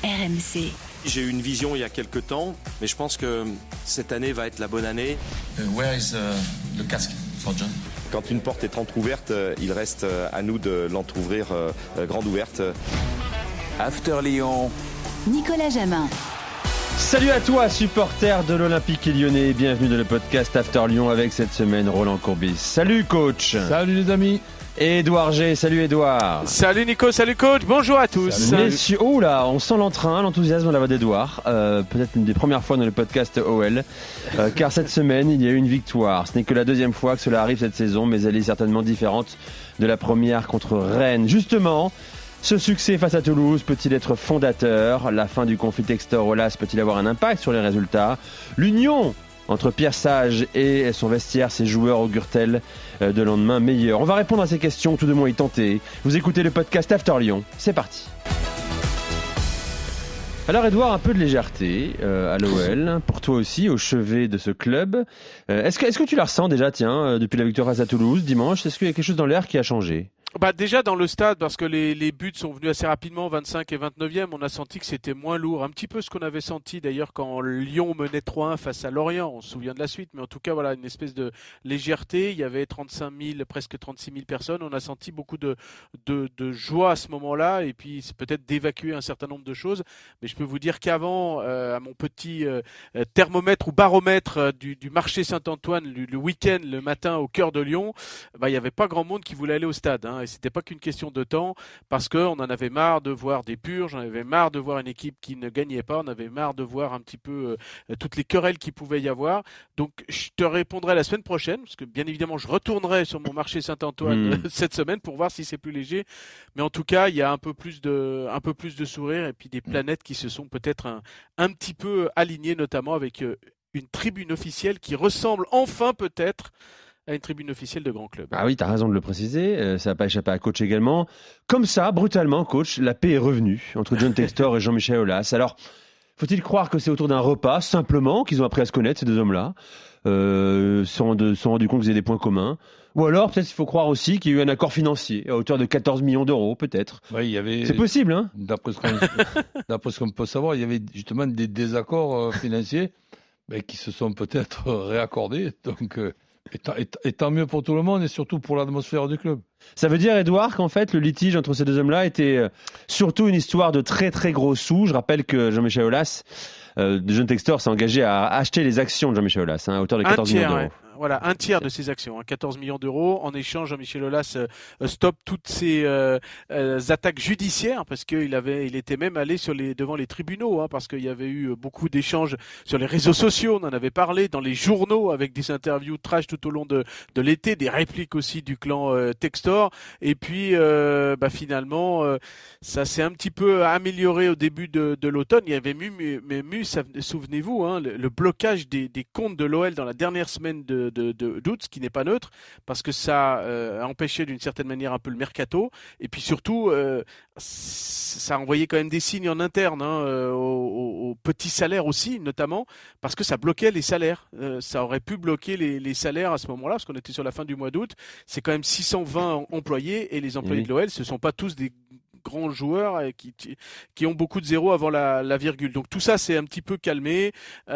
RMC. J'ai eu une vision il y a quelques temps, mais je pense que cette année va être la bonne année. Where is le casque for John? Quand une porte est entrouverte, il reste à nous de l'entrouvrir grande ouverte. After Lyon, Nicolas Jamin. Salut à toi, supporter de l'Olympique Lyonnais. Bienvenue dans le podcast After Lyon avec cette semaine Roland Courbis. Salut coach. Salut les amis. Et Edouard G. Salut Edouard. Salut Nico, salut coach, bonjour à tous. Messieurs, oh là, on sent l'entrain, l'enthousiasme de la voix d'Edouard. Peut-être une des premières fois dans le podcast OL. Car cette semaine, il y a eu une victoire. Ce n'est que la deuxième fois que cela arrive cette saison, mais elle est certainement différente de la première contre Rennes. Justement, ce succès face à Toulouse peut-il être fondateur? La fin du conflit Textor-Olas peut-il avoir un impact sur les résultats? L'union entre Pierre Sage et son vestiaire, ses joueurs augurent-elles de lendemain meilleur? On va répondre à ces questions, tout de moins y tenter. Vous écoutez le podcast After Lyon, c'est parti. Alors Edouard, un peu de légèreté à l'OL, pour toi aussi, au chevet de ce club. Est-ce que tu la ressens déjà, depuis la victoire face à Toulouse dimanche? Est-ce qu'il y a quelque chose dans l'air qui a changé? Déjà dans le stade, parce que les buts sont venus assez rapidement, 25 et 29e, on a senti que c'était moins lourd. Un petit peu ce qu'on avait senti d'ailleurs quand Lyon menait 3-1 face à Lorient, on se souvient de la suite, mais en tout cas voilà, une espèce de légèreté. Il y avait 35 000, presque 36 000 personnes, on a senti beaucoup de joie à ce moment-là, et puis c'est peut-être d'évacuer un certain nombre de choses. Mais je peux vous dire qu'avant, à mon petit thermomètre ou baromètre du marché Saint-Antoine, le week-end, le matin au cœur de Lyon, il n'y avait pas grand monde qui voulait aller au stade, Et c'était pas qu'une question de temps, parce qu'on en avait marre de voir des purges, on avait marre de voir une équipe qui ne gagnait pas, on avait marre de voir un petit peu toutes les querelles qu'il pouvait y avoir. Donc je te répondrai la semaine prochaine, parce que bien évidemment je retournerai sur mon marché Saint-Antoine cette semaine pour voir si c'est plus léger. Mais en tout cas, il y a un peu plus de sourire et puis des planètes qui se sont peut-être un petit peu alignées, notamment avec une tribune officielle qui ressemble enfin peut-être à une tribune officielle de grand club. Ah oui, t'as raison de le préciser, ça n'a pas échappé à coach également. Comme ça, brutalement, coach, la paix est revenue entre John Textor et Jean-Michel Aulas. Alors, faut-il croire que c'est autour d'un repas, simplement, qu'ils ont appris à se connaître, ces deux hommes-là, se sont rendus compte qu'ils avaient des points communs? Ou alors, peut-être il faut croire aussi qu'il y a eu un accord financier à hauteur de 14 millions d'euros, peut-être. Oui, il y avait... C'est possible, hein? D'après ce qu'on peut savoir, il y avait justement des désaccords financiers qui se sont peut-être réaccordés. Donc... Et tant mieux pour tout le monde et surtout pour l'atmosphère du club. Ça veut dire, Edouard, qu'en fait, le litige entre ces deux hommes-là était surtout une histoire de très très gros sous. Je rappelle que Jean-Michel Aulas, John Textor, s'est engagé à acheter les actions de Jean-Michel Aulas, à hauteur de 14 millions d'euros. Ouais. Voilà, un tiers de ses actions, 14 millions d'euros. En échange, Jean-Michel Aulas stoppe toutes ces attaques judiciaires, parce qu'il était même allé devant les tribunaux, parce qu'il y avait eu beaucoup d'échanges sur les réseaux sociaux, on en avait parlé, dans les journaux, avec des interviews trash tout au long de l'été, des répliques aussi du clan Textor. Et puis, finalement, ça s'est un petit peu amélioré au début de l'automne. Il y avait souvenez-vous, le blocage des comptes de l'OL dans la dernière semaine d'août, ce qui n'est pas neutre, parce que ça a empêché d'une certaine manière un peu le mercato, et puis surtout ça a envoyé quand même des signes en interne aux petits salaires aussi, notamment parce que ça bloquait les salaires. Ça aurait pu bloquer les salaires à ce moment-là, parce qu'on était sur la fin du mois d'août. C'est quand même 620 employés, et les employés de l'OL, ce ne sont pas tous des grands joueurs qui ont beaucoup de zéros avant la virgule. Donc tout ça c'est un petit peu calmé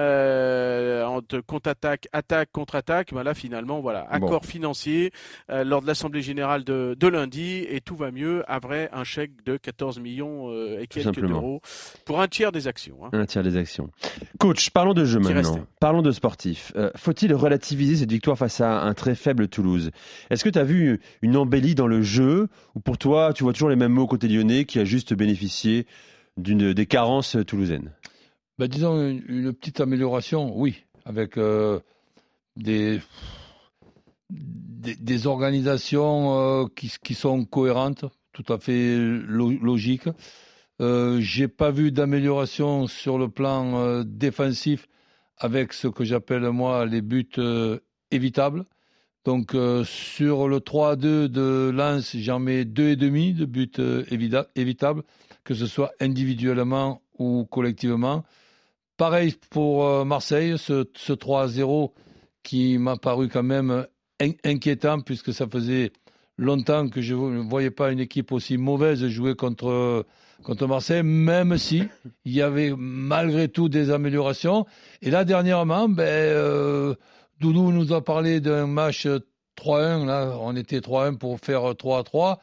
entre contre-attaque, attaque, contre-attaque. Là finalement accord financier lors de l'Assemblée Générale de lundi, et tout va mieux après un chèque de 14 millions et quelques d'euros pour un tiers des actions. Un tiers des actions. Coach, parlons de jeu maintenant. Parlons de sportifs. Faut-il relativiser cette victoire face à un très faible Toulouse? Est-ce que tu as vu une embellie dans le jeu, ou pour toi tu vois toujours les mêmes mots côté lyonnais qui a juste bénéficié des carences toulousaines? Disons une petite amélioration, oui, avec des organisations qui sont cohérentes, tout à fait logiques. J'ai pas vu d'amélioration sur le plan défensif, avec ce que j'appelle moi les buts évitables. Donc sur le 3-2 de Lens, j'en mets 2,5 de buts évitables, que ce soit individuellement ou collectivement. Pareil pour Marseille, ce 3-0 qui m'a paru quand même inquiétant, puisque ça faisait longtemps que je ne voyais pas une équipe aussi mauvaise jouer contre contre Marseille, même si il y avait malgré tout des améliorations. Et là, dernièrement, Doudou nous a parlé d'un match 3-1. Là, on était 3-1 pour faire 3-3.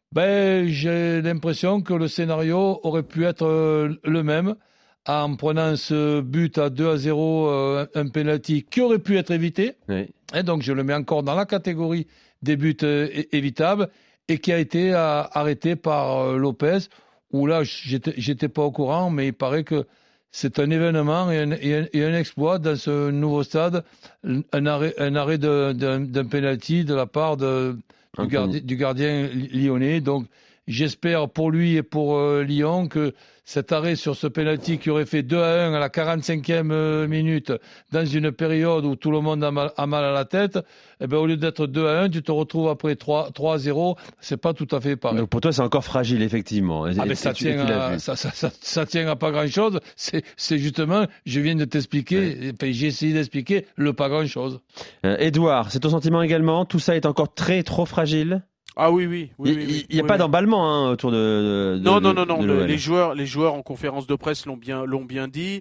J'ai l'impression que le scénario aurait pu être le même en prenant ce but à 2-0, un penalty qui aurait pu être évité. Oui. Et donc, je le mets encore dans la catégorie des buts évitables et qui a été arrêté par Lopez, où là, j'étais pas au courant, mais il paraît que c'est un événement et un exploit dans ce nouveau stade, un arrêt d'un penalty de la part du gardien lyonnais. Donc, j'espère pour lui et pour Lyon que cet arrêt sur ce penalty qui aurait fait 2-1 à la 45e minute dans une période où tout le monde a mal à la tête, au lieu d'être 2-1, tu te retrouves après 3-0. C'est pas tout à fait pareil. Donc pour toi, c'est encore fragile, effectivement. Ça tient à pas grand-chose. C'est justement, je viens de t'expliquer, j'ai essayé d'expliquer le pas grand-chose. Edouard, c'est ton sentiment également? Tout ça est encore trop fragile? Ah oui. Il n'y a pas d'emballement autour de Non. de Les joueurs en conférence de presse l'ont bien dit,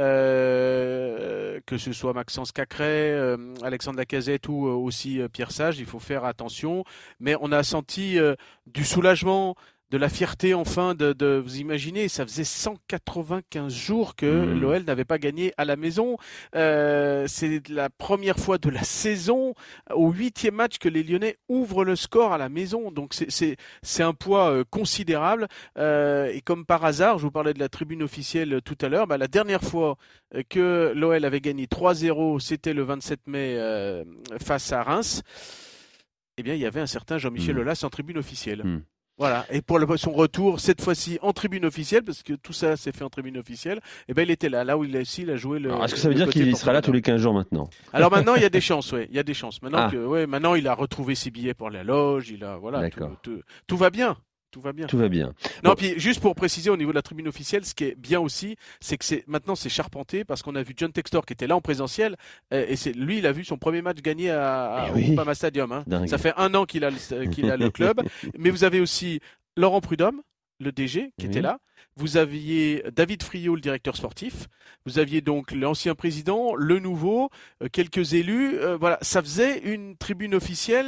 que ce soit Maxence Cacré, Alexandre Lacazette ou aussi Pierre Sage, il faut faire attention. Mais on a senti du soulagement, de la fierté enfin de vous imaginez, ça faisait 195 jours que l'OL n'avait pas gagné à la maison. C'est la première fois de la saison, au 8e match, que les Lyonnais ouvrent le score à la maison. Donc c'est un poids considérable. Et comme par hasard, je vous parlais de la tribune officielle tout à l'heure, la dernière fois que l'OL avait gagné 3-0, c'était le 27 mai face à Reims. Eh bien, il y avait un certain Jean-Michel Aulas en tribune officielle. Voilà, et pour son retour, cette fois-ci en tribune officielle, parce que tout ça s'est fait en tribune officielle, il était là où il a joué le. Alors, est-ce que ça veut dire qu'il sera là tous les 15 jours maintenant? Alors maintenant, il y a des chances, il y a des chances. Maintenant il a retrouvé ses billets pour la loge, tout va bien. Tout va bien. Non, puis juste pour préciser au niveau de la tribune officielle, ce qui est bien aussi, c'est que maintenant c'est charpenté, parce qu'on a vu John Textor qui était là en présentiel, et lui il a vu son premier match gagné au Groupama Stadium. Ça fait 1 an qu'il a le club. Mais vous avez aussi Laurent Prudhomme, le DG, qui était là. Vous aviez David Friot, le directeur sportif. Vous aviez donc l'ancien président, le nouveau, quelques élus. Voilà, ça faisait une tribune officielle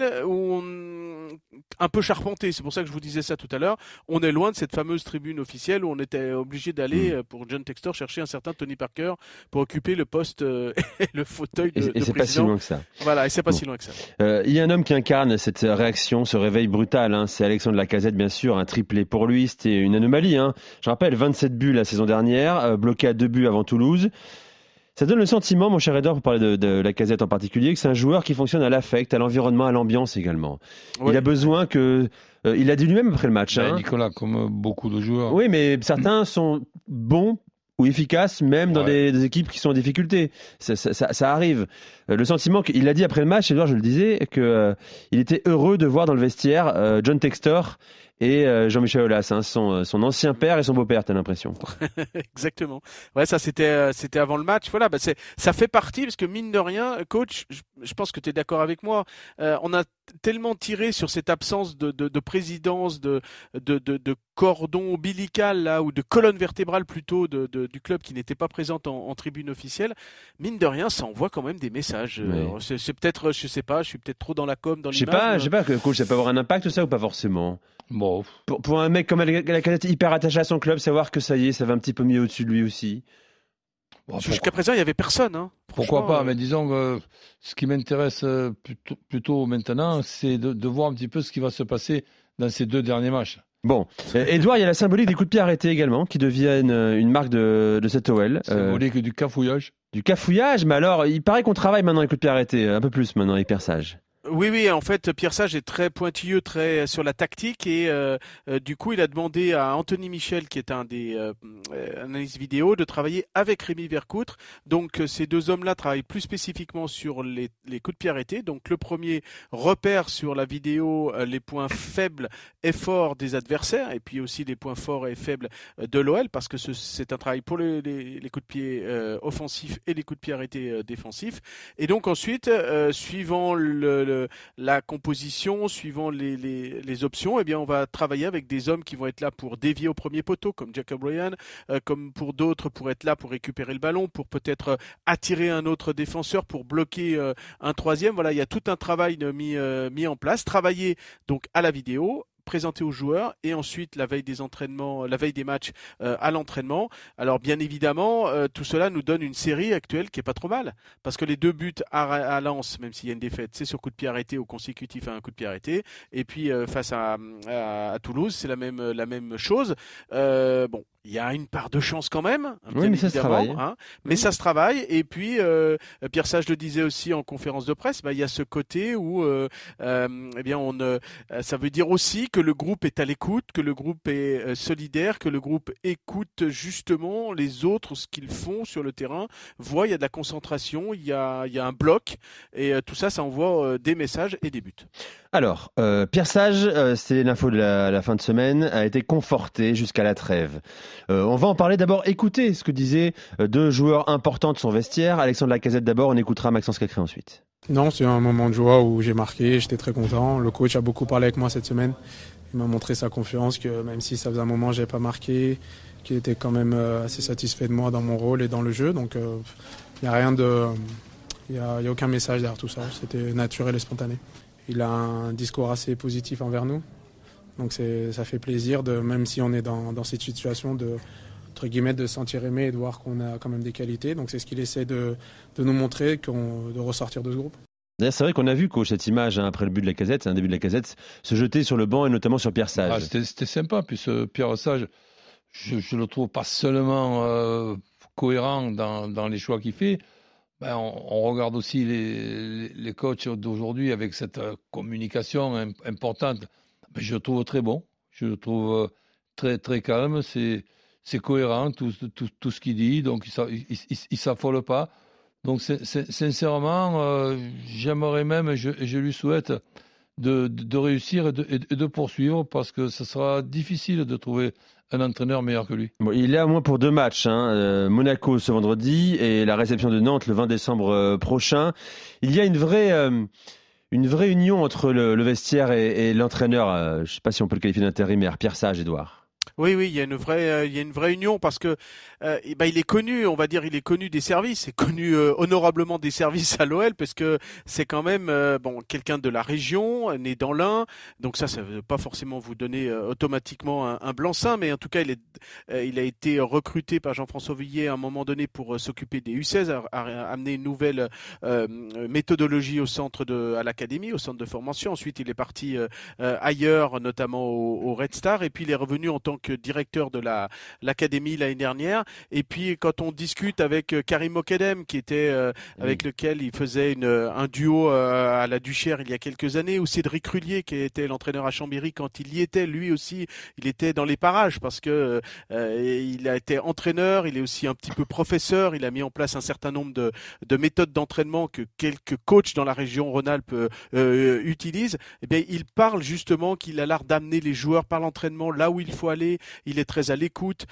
un peu charpentée. C'est pour ça que je vous disais ça tout à l'heure. On est loin de cette fameuse tribune officielle où on était obligé d'aller pour John Textor chercher un certain Tony Parker pour occuper le poste et le fauteuil de président. Et c'est pas si loin que ça. Voilà, et c'est pas si loin que ça. Il y a un homme qui incarne cette réaction, ce réveil brutal. C'est Alexandre Lacazette, bien sûr. Un triplé pour lui, c'était une anomalie. Je rappelle, 27 buts la saison dernière, bloqué à 2 buts avant Toulouse. Ça donne le sentiment, mon cher Edouard, pour parler de Lacazette en particulier, que c'est un joueur qui fonctionne à l'affect, à l'environnement, à l'ambiance également. Oui. Il a besoin que... il a dit lui-même après le match. Nicolas, comme beaucoup de joueurs. Oui, mais certains sont bons ou efficaces, même dans des équipes qui sont en difficulté. Ça arrive. Le sentiment qu'il a dit après le match, Edouard, je le disais, qu'il était heureux de voir dans le vestiaire John Textor et Jean-Michel Aulas, son ancien père et son beau-père, t'as l'impression. Exactement. Ouais, ça c'était avant le match. Voilà, ça fait partie, parce que mine de rien, coach, je pense que tu es d'accord avec moi. On a tellement tiré sur cette absence de présidence, de cordon ombilical là, ou de colonne vertébrale plutôt du club qui n'était pas présente en tribune officielle. Mine de rien, ça envoie quand même des messages. Oui. C'est peut-être, je sais pas, je suis peut-être trop dans la com, dans l'image. Je sais pas, coach, ça peut avoir un impact ça ou pas forcément. Bon. Pour un mec comme Lacazette hyper attaché à son club, savoir que ça y est, ça va un petit peu mieux au-dessus de lui aussi. Bon, jusqu'à présent, il n'y avait personne. Pourquoi pas, mais disons que ce qui m'intéresse plutôt maintenant, c'est de voir un petit peu ce qui va se passer dans ces 2 derniers matchs. Bon, Edouard, il y a la symbolique des coups de pied arrêtés également, qui deviennent une marque de cette OL. Symbolique du cafouillage. Du cafouillage, mais alors, il paraît qu'on travaille maintenant les coups de pied arrêtés, un peu plus maintenant, hyper sage. Oui, en fait, Pierre Sage est très pointilleux, très sur la tactique, et du coup, il a demandé à Anthony Michel, qui est un des analyse vidéo, de travailler avec Rémi Vercoutre. Donc ces deux hommes-là travaillent plus spécifiquement sur les coups de pied arrêtés. Donc le premier repère sur la vidéo les points faibles et forts des adversaires et puis aussi les points forts et faibles de l'OL parce que c'est un travail pour les coups de pied offensifs et les coups de pied arrêtés défensifs. Et donc ensuite, suivant la composition, suivant les options, eh bien on va travailler avec des hommes qui vont être là pour dévier au premier poteau, comme Jack O'Brien, comme pour d'autres pour être là pour récupérer le ballon, pour peut-être attirer un autre défenseur, pour bloquer un troisième. Voilà, il y a tout un travail mis en place, travailler donc à la vidéo, présenté aux joueurs et ensuite la veille des entraînements, la veille des matchs à l'entraînement. Alors bien évidemment, tout cela nous donne une série actuelle qui est pas trop mal parce que les 2 buts à Lens, même s'il y a une défaite, c'est sur coup de pied arrêté ou consécutif à un coup de pied arrêté. Et puis face à Toulouse, c'est la même chose. Bon, il y a une part de chance quand même, oui, mais ça se travaille. Mais ça se travaille. Et puis Pierre Sage le disait aussi en conférence de presse, il y a ce côté où eh bien ça veut dire aussi que le groupe est à l'écoute, que le groupe est solidaire, que le groupe écoute justement les autres, ce qu'ils font sur le terrain, voit il y a de la concentration, il y a un bloc et tout ça envoie des messages et des buts. Alors, Pierre Sage, c'est l'info de la fin de semaine, a été conforté jusqu'à la trêve. On va en parler d'abord. Écoutez ce que disaient 2 joueurs importants de son vestiaire. Alexandre Lacazette d'abord, on écoutera Maxence Cacré ensuite. Non, c'est un moment de joie où j'ai marqué, j'étais très content. Le coach a beaucoup parlé avec moi cette semaine. Il m'a montré sa confiance, que même si ça faisait un moment que je n'avais pas marqué, qu'il était quand même assez satisfait de moi dans mon rôle et dans le jeu. Donc il n'y a aucun message derrière tout ça. C'était naturel et spontané. Il a un discours assez positif envers nous. Donc ça fait plaisir, même si on est dans cette situation, entre guillemets, de se sentir aimé et de voir qu'on a quand même des qualités. Donc c'est ce qu'il essaie de nous montrer, de ressortir de ce groupe. D'ailleurs, c'est vrai qu'on a vu, coach, cette image après le but de Lacazette, c'est un début de Lacazette, se jeter sur le banc et notamment sur Pierre Sage. C'était sympa, puis ce Pierre Sage, je le trouve pas seulement cohérent dans les choix qu'il fait. On regarde aussi les coachs d'aujourd'hui avec cette communication importante. Je le trouve très bon, je le trouve très, très calme, c'est cohérent tout ce qu'il dit, donc il s'affole pas. Donc sincèrement, j'aimerais même, je lui souhaite de réussir et de poursuivre parce que ce sera difficile de trouver un entraîneur meilleur que lui. Bon, il est à moins pour 2 matchs, Monaco ce vendredi et la réception de Nantes le 20 décembre prochain. Il y a une vraie union entre le vestiaire et l'entraîneur. Je ne sais pas si on peut le qualifier d'intérimaire. Pierre Sage, Edouard. Oui, il y a une vraie union parce que il est connu, on va dire, il est connu des services, il est connu honorablement des services à l'OL parce que c'est quand même quelqu'un de la région, né dans l'Ain, donc ça veut pas forcément vous donner automatiquement un blanc-seing, mais en tout cas il a été recruté par Jean-François Villiers à un moment donné pour s'occuper des U16, à amener une nouvelle méthodologie à l'académie, au centre de formation. Ensuite il est parti ailleurs, notamment au Red Star, et puis il est revenu en tant que directeur de l'académie l'année dernière. Et puis quand on discute avec Karim Mokedem, qui était avec lequel il faisait un duo à la Duchère il y a quelques années, ou Cédric Rullier qui était l'entraîneur à Chambéry quand il y était, lui aussi il était dans les parages parce que il a été entraîneur, il est aussi un petit peu professeur, il a mis en place un certain nombre de méthodes d'entraînement que quelques coachs dans la région Rhône-Alpes utilisent. Eh bien il parle justement qu'il a l'art d'amener les joueurs par l'entraînement là où il faut aller. Il est très à l'écoute,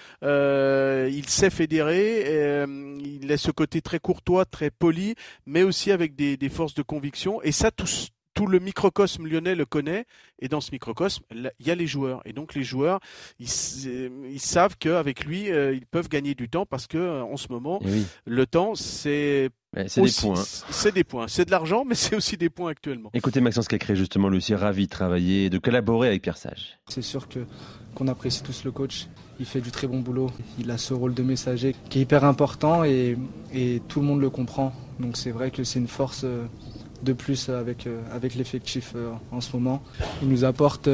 il sait fédérer, il a ce côté très courtois, très poli, mais aussi avec des forces de conviction. Et ça, tout le microcosme lyonnais le connaît. Et dans ce microcosme, il y a les joueurs. Et donc les joueurs, ils savent qu'avec lui, ils peuvent gagner du temps parce que en ce moment, le temps, c'est des points. C'est des points. C'est de l'argent, mais c'est aussi des points actuellement. Écoutez Maxence Cacré, justement, lui aussi ravi de travailler, de collaborer avec Pierre Sage. C'est sûr qu'on apprécie tous le coach. Il fait du très bon boulot. Il a ce rôle de messager qui est hyper important et tout le monde le comprend. Donc c'est vrai que c'est une force de plus avec l'effectif en ce moment. Il nous apporte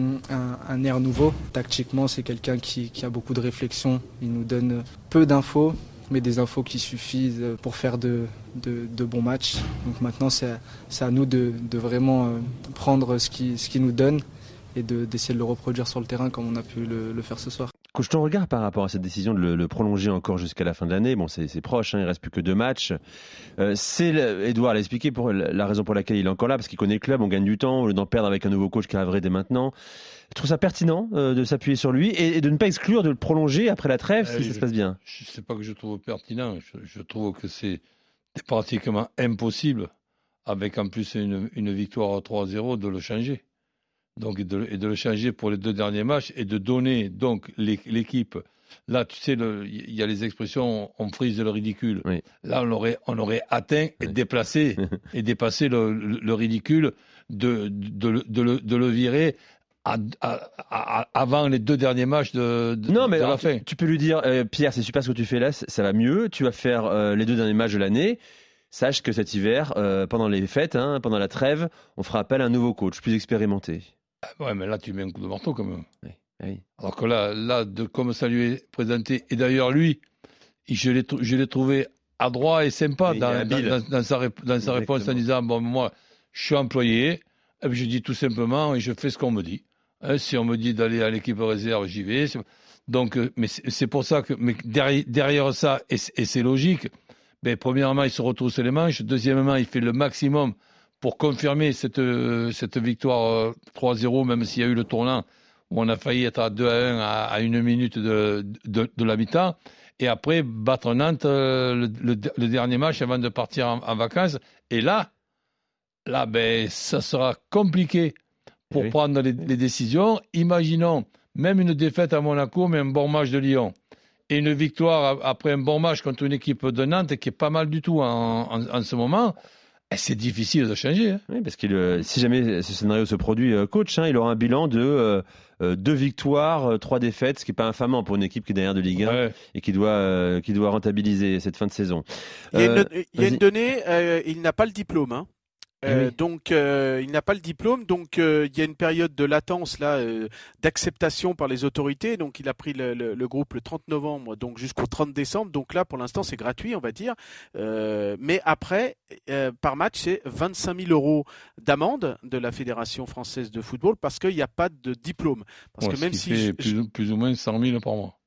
un air nouveau. Tactiquement, c'est quelqu'un qui a beaucoup de réflexion. Il nous donne peu d'infos, mais des infos qui suffisent pour faire de bons matchs. Donc maintenant, c'est à nous de vraiment prendre ce qu'il nous donne et d'essayer de le reproduire sur le terrain comme on a pu le faire ce soir. Coach, ton regard par rapport à cette décision de le prolonger encore jusqu'à la fin de l'année, bon, c'est proche, il ne reste plus que 2 matchs. Edouard l'a expliqué pour la raison pour laquelle il est encore là, parce qu'il connaît le club, on gagne du temps, au lieu d'en perdre avec un nouveau coach qui arriverait dès maintenant. Je trouve ça pertinent de s'appuyer sur lui et de ne pas exclure de le prolonger après la trêve si ça se passe bien. Je ne sais pas que je trouve pertinent, je trouve que c'est pratiquement impossible, avec en plus une victoire 3-0, de le changer. Donc, et de le changer pour les 2 derniers matchs et de donner donc l'équipe. Là, tu sais, il y a les expressions on frise le ridicule. Oui. Là, on aurait atteint et déplacé et dépassé le ridicule de le virer avant les 2 derniers matchs de la fin. Tu peux lui dire, Pierre, c'est super ce que tu fais là, ça va mieux. Tu vas faire les 2 derniers matchs de l'année. Sache que cet hiver, pendant les fêtes, pendant la trêve, on fera appel à un nouveau coach plus expérimenté. Ouais, mais là, tu mets un coup de marteau quand même. Oui. Alors que là, comme ça lui est présenté, et d'ailleurs, lui, je l'ai trouvé adroit et sympa dans sa réponse en disant, bon, moi, je suis employé, et puis je dis tout simplement, et je fais ce qu'on me dit. Si on me dit d'aller à l'équipe réserve, j'y vais. Donc, mais c'est pour ça que derrière ça, et c'est logique, mais premièrement, il se retrousse les manches. Deuxièmement, il fait le maximum pour confirmer cette victoire 3-0, même s'il y a eu le tournant où on a failli être à 2-1 à 1 minute de la mi-temps. Et après, battre Nantes le dernier match avant de partir en vacances. Et là, ça sera compliqué pour prendre les décisions. Imaginons même une défaite à Monaco, mais un bon match de Lyon. Et une victoire après un bon match contre une équipe de Nantes qui est pas mal du tout en ce moment. C'est difficile de changer. Oui, parce que si jamais ce scénario se produit, coach, il aura un bilan de 2 victoires, 3 défaites, ce qui n'est pas infamant pour une équipe qui est derrière de Ligue 1 et qui doit rentabiliser cette fin de saison. Il y a une donnée, il n'a pas le diplôme. Donc il n'a pas le diplôme, donc il y a une période de latence là d'acceptation par les autorités. Donc il a pris le groupe le 30 novembre, donc jusqu'au 30 décembre. Donc là pour l'instant c'est gratuit, on va dire. Mais après par match c'est 25 000 € d'amende de la Fédération française de football parce qu'il n'y a pas de diplôme. Parce que même si plus ou moins 100 000 par mois.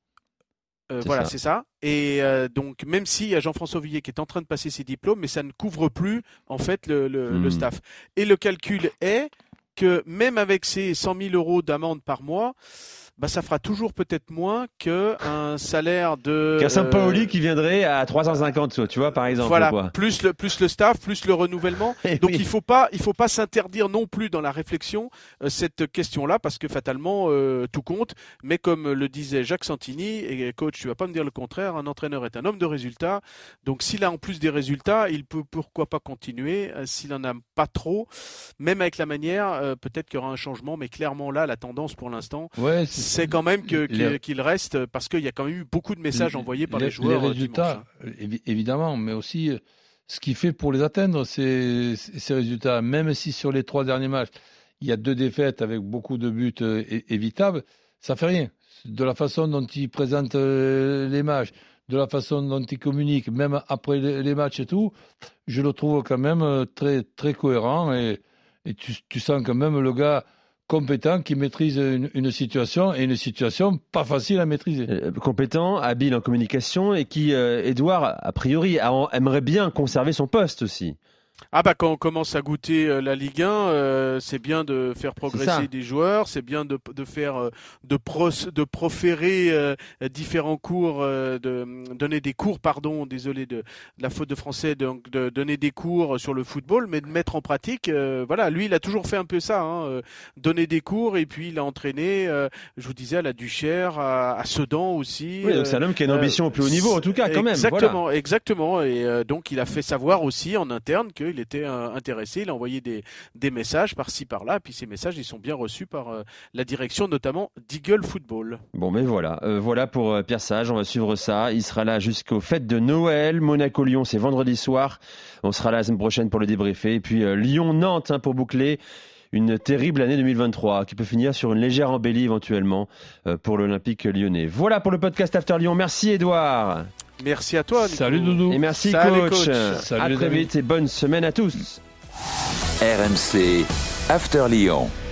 C'est ça. Et donc, même s'il y a Jean-François Villiers qui est en train de passer ses diplômes, mais ça ne couvre plus, en fait, le staff. Et le calcul est que même avec ces 100 000 € d'amende par mois, ça fera toujours peut-être moins qu'un salaire qu'un Sampaoli qui viendrait à 350, tu vois, par exemple. Voilà, plus le staff, plus le renouvellement. Donc il faut pas s'interdire non plus dans la réflexion cette question-là, parce que fatalement tout compte. Mais comme le disait Jacques Santini, et coach, tu vas pas me dire le contraire, un entraîneur est un homme de résultats. Donc s'il a en plus des résultats, il peut pourquoi pas continuer. S'il en a pas trop, même avec la manière, peut-être qu'il y aura un changement. Mais clairement là, la tendance pour l'instant, c'est quand même qu'il reste, parce qu'il y a quand même eu beaucoup de messages envoyés par les joueurs. Les résultats, évidemment, mais aussi ce qu'il fait pour les atteindre, ces résultats. Même si sur les 3 derniers matchs, il y a 2 défaites avec beaucoup de buts évitables, ça fait rien. De la façon dont il présente les matchs, de la façon dont il communique, même après les matchs et tout, je le trouve quand même très, très cohérent et tu sens quand même le gars compétent qui maîtrise une situation, et une situation pas facile à maîtriser. Compétent, habile en communication, et qui, Edouard, a priori, aimerait bien conserver son poste aussi. Quand on commence à goûter la Ligue 1, c'est bien de faire progresser des joueurs, c'est bien de proférer différents cours, de donner des cours, désolé de la faute de français, donc de donner des cours sur le football, mais de mettre en pratique. Lui, il a toujours fait un peu ça, donner des cours, et puis il a entraîné, je vous disais, à la Duchère, à Sedan aussi. Oui, donc c'est un homme qui a une ambition au plus haut niveau, en tout cas, quand même. Exactement. Et donc il a fait savoir aussi en interne qu'il était intéressé, il a envoyé des messages par-ci par-là, puis ces messages ils sont bien reçus par la direction notamment d'Eagle Football. Bon, mais voilà pour Pierre Sage, on va suivre ça, il sera là jusqu'aux fêtes de Noël. Monaco-Lyon, c'est vendredi soir, on sera là la semaine prochaine pour le débriefer, et puis Lyon-Nantes pour boucler une terrible année 2023 qui peut finir sur une légère embellie éventuellement pour l'Olympique lyonnais. Voilà pour le podcast After Lyon. Merci Edouard. Merci à toi, Nico. Salut Doudou. Et merci coach. À très vite et bonne semaine à tous. RMC After Lyon.